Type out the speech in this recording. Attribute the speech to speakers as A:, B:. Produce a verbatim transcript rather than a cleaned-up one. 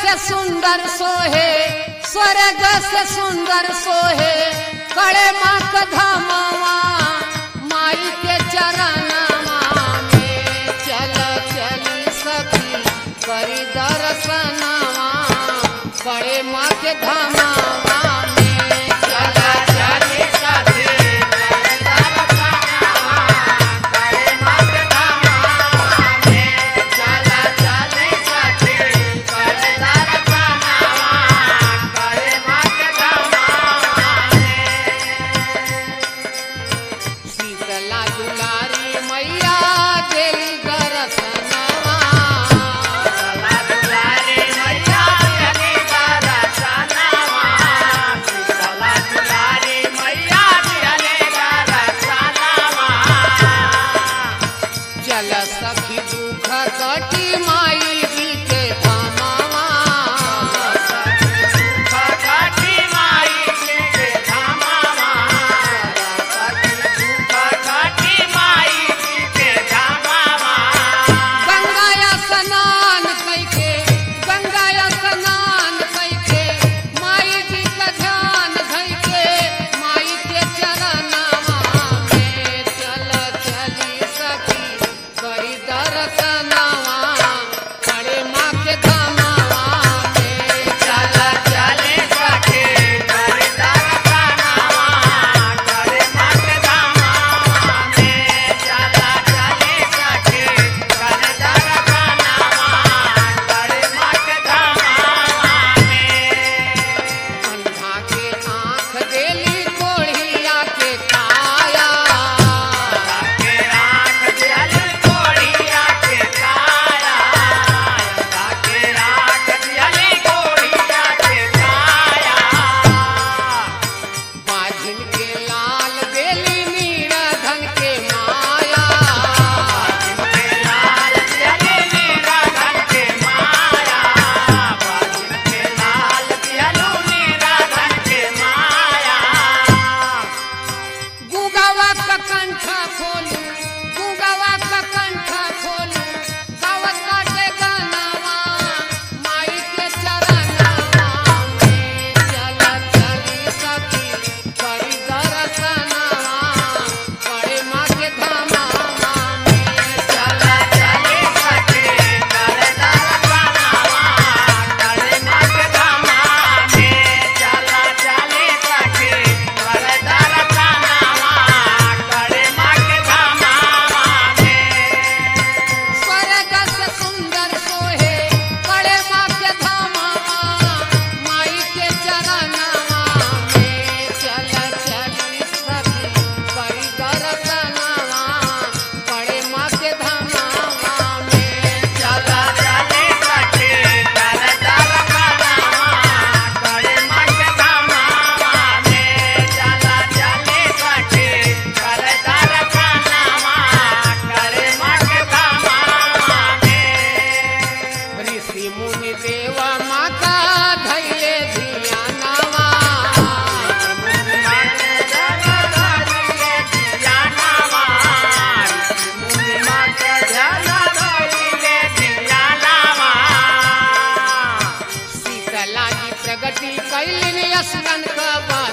A: से सुंदर सोहे स्वर्ग से सुंदर सोहे कड़े माँ का धामवा माई के चरणवा में चल चली सखी करी दर्शनवा कड़े माँ के धामवा में चल चली सखी करी दर्शनवा कड़े माँ के धामवा में चल चली सखी करी दर्शनवा कड़े माँ के धामवा में शीतला दुलारी मैया देली दर्शनवा शीतला दुलारी मैया देली दर्शनवा शीतला दुलारी मैया देली दर्शनवा चल सखी दुख कटी माई जी के धामवा दुख कटी माई जी के धामवा दुख कटी माई जी के धामवा गंगा स्नान कइके गंगा स्नान कइके माई जी का ध्यान धइके माई के चरणवा में चल चली सखी करी दर्शनवा कड़े माँ के धामवा में चल चली सखी करी दर्शनवा कड़े माँ के धामवा में चल चली सखी करी दर्शनवा कड़े माँ के धामवा में अंधा के आँख देली कोढ़िया के काया के आँख देली कोढ़िया के काया के आँख देली कोढ़िया के काया बाझिन के लाल देली नीराधन के माया बाझिन के लाल देली नीराधन के माया बाझिन के लाल देलू नीराधन के माया गुगवा का कंठ खोलू गुगवा का कंठ खोलू गावत काटे गानवा माई के चरणवा में चल चली सखी करी दर्शनवा कड़े माँ के धामवा में चल चली सखी करी दर्शनवा कड़े माँ के धामवा में चल चली सखी करी दर्शनवा कड़े माँ के धामवा में स्वर्ग से सुंदर सोहे कड़े माँ के धामवा माई के चरणवा में चल चली सखी करी दर्शनवा कड़े माँ के धामवा में चल चली सखी करी दर्शनवा कड़े माँ के धामवा में चल चली सखी करी दर्शनवा कड़े माँ के धामवा में ऋषि मुनि देवा माँ का धैले धियानवा ऋषि मुनि माँ का धैले धियानवा शीतला जी प्रगति कैलिन असगन का